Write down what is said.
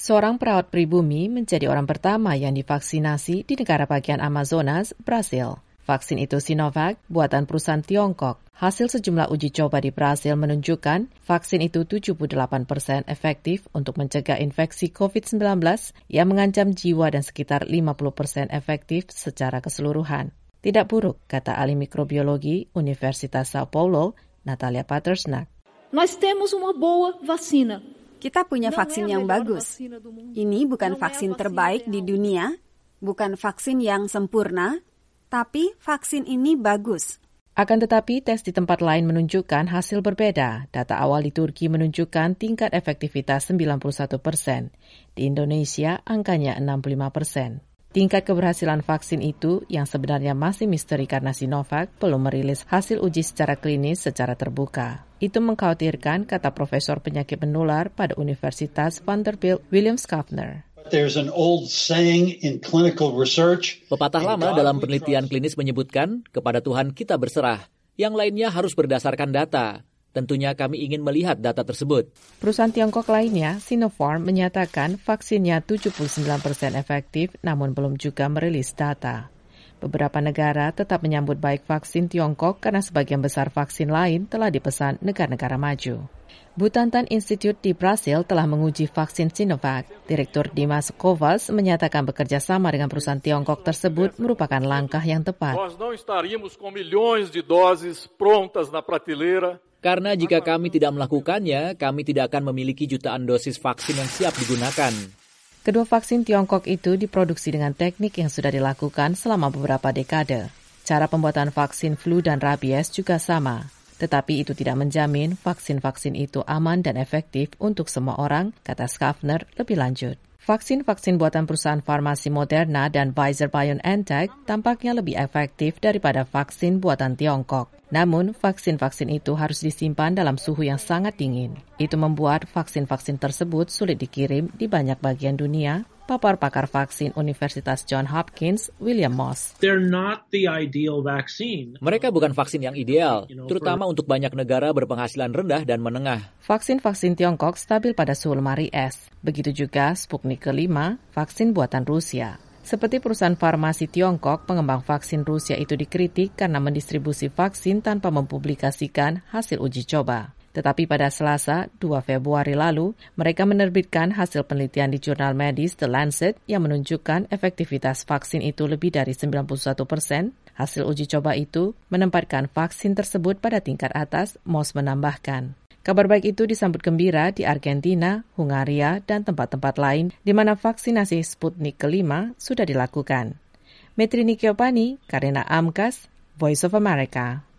Seorang perawat pribumi menjadi orang pertama yang divaksinasi di negara bagian Amazonas, Brasil. Vaksin itu Sinovac, buatan perusahaan Tiongkok. Hasil sejumlah uji coba di Brasil menunjukkan vaksin itu 78% efektif untuk mencegah infeksi COVID-19 yang mengancam jiwa dan sekitar 50% efektif secara keseluruhan. Tidak buruk, kata ahli mikrobiologi Universitas Sao Paulo, Natalia Patersnak. Nós temos uma boa vacina. Kita punya vaksin yang bagus. Ini bukan vaksin terbaik di dunia, bukan vaksin yang sempurna, tapi vaksin ini bagus. Akan tetapi, tes di tempat lain menunjukkan hasil berbeda. Data awal di Turki menunjukkan tingkat efektivitas 91%. Di Indonesia, angkanya 65%. Tingkat keberhasilan vaksin itu, yang sebenarnya masih misteri karena Sinovac, belum merilis hasil uji secara klinis secara terbuka. Itu mengkhawatirkan, kata Profesor Penyakit Menular pada Universitas Vanderbilt, William Schaffner. Pepatah lama dalam penelitian klinis menyebutkan, kepada Tuhan kita berserah. Yang lainnya harus berdasarkan data. Tentunya kami ingin melihat data tersebut. Perusahaan Tiongkok lainnya, Sinopharm, menyatakan vaksinnya 79% efektif, namun belum juga merilis data. Beberapa negara tetap menyambut baik vaksin Tiongkok karena sebagian besar vaksin lain telah dipesan negara-negara maju. Butantan Institute di Brasil telah menguji vaksin Sinovac. Direktur Dimas Covas menyatakan bekerja sama dengan perusahaan Tiongkok tersebut merupakan langkah yang tepat. Karena jika kami tidak melakukannya, kami tidak akan memiliki jutaan dosis vaksin yang siap digunakan. Kedua vaksin Tiongkok itu diproduksi dengan teknik yang sudah dilakukan selama beberapa dekade. Cara pembuatan vaksin flu dan rabies juga sama. Tetapi itu tidak menjamin vaksin-vaksin itu aman dan efektif untuk semua orang, kata Schaffner lebih lanjut. Vaksin-vaksin buatan perusahaan farmasi Moderna dan Pfizer-BioNTech tampaknya lebih efektif daripada vaksin buatan Tiongkok. Namun, vaksin-vaksin itu harus disimpan dalam suhu yang sangat dingin. Itu membuat vaksin-vaksin tersebut sulit dikirim di banyak bagian dunia, papar pakar vaksin Universitas Johns Hopkins, William Moss. Mereka bukan vaksin yang ideal, terutama untuk banyak negara berpenghasilan rendah dan menengah. Vaksin-vaksin Tiongkok stabil pada suhu lemari es. Begitu juga Sputnik ke-5, vaksin buatan Rusia. Seperti perusahaan farmasi Tiongkok, pengembang vaksin Rusia itu dikritik karena mendistribusi vaksin tanpa mempublikasikan hasil uji coba. Tetapi pada Selasa, 2 Februari lalu, mereka menerbitkan hasil penelitian di jurnal medis The Lancet yang menunjukkan efektivitas vaksin itu lebih dari 91%. Hasil uji coba itu menempatkan vaksin tersebut pada tingkat atas, Moss menambahkan. Kabar baik itu disambut gembira di Argentina, Hungaria, dan tempat-tempat lain di mana vaksinasi Sputnik ke-5 sudah dilakukan. Metrini Keopani, Karina Amkas, Voice of America.